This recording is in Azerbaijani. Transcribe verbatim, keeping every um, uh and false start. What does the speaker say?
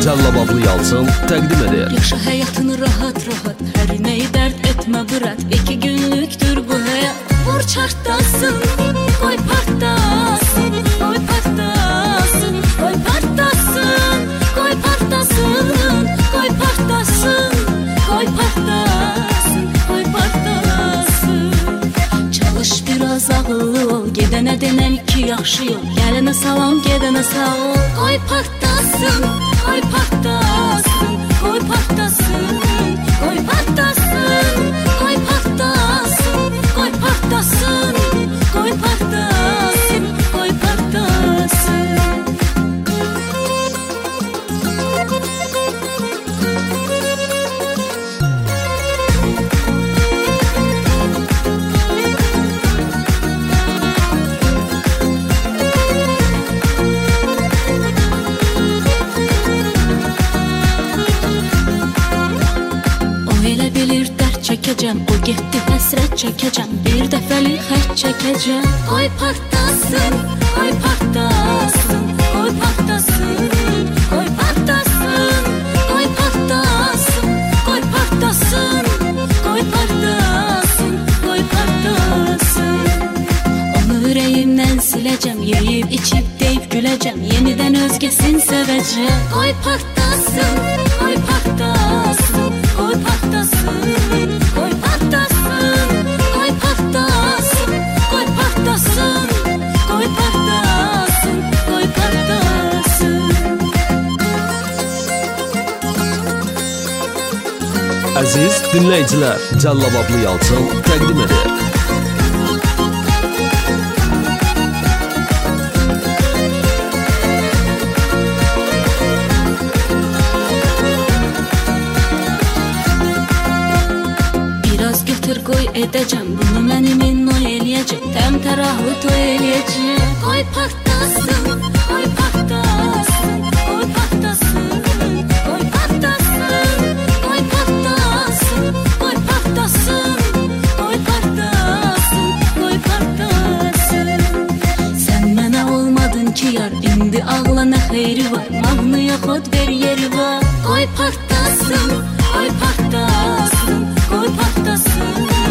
Cəllabablı Yalçın təqdim edir. Yaşa həyatını rahat rahat, hər nəyi dərd etmə bırat. İki günlüktür bu həyat, vur çartdasın, qoy partlasın, qoy partlasın, qoy partlasın, qoy partlasın, qoy partlasın, qoy partlasın, qoy partlasın. Çalış biraz ağıllı ol, gedənə denən ki yaxşı yol. Gələnə salam, gedənə sağ ol. Qoy partlasın, qoy partlasın, qoy partlasın, qoy partlasın, qoy partlasın, qoy partlasın, qoy partlasın, qoy partlasın. Çəkəcəm, o getdi həsrət çəkəcəm, bir dəfəlik xət çəkəcəm. Qoy partlasın, qoy partlasın, qoy partlasın, qoy partlasın, qoy partlasın, qoy partlasın, qoy partlasın, qoy partlasın. Onu ürəyimdən siləcəm, yeyib içib deyib güləcəm, yenidən özgəsin sevəcəm. Qoy partlasın, qoy partlasın, qoy partlasın. Qoy partlasın, qoy partlasın, qoy partlasın, qoy partlasın, qoy partlasın. Əziz dinləyicilər, Cəllabablı Yalçın təqdim edir. Qoy edəcəm, bunu mənim noy eləyəcəm, təmtərahlı toy eləyəcəm. Qoy partlasın, qoy partlasın, qoy partlasın, qoy partlasın, qoy partlasın, qoy partlasın, qoy partlasın, qoy partlasın. Sən mənə olmadın ki yar, indi ağla nə xeyri var, mahnıya xod ver yeri var. Qoy partlasın, qoy partlasın, qoy partlasın.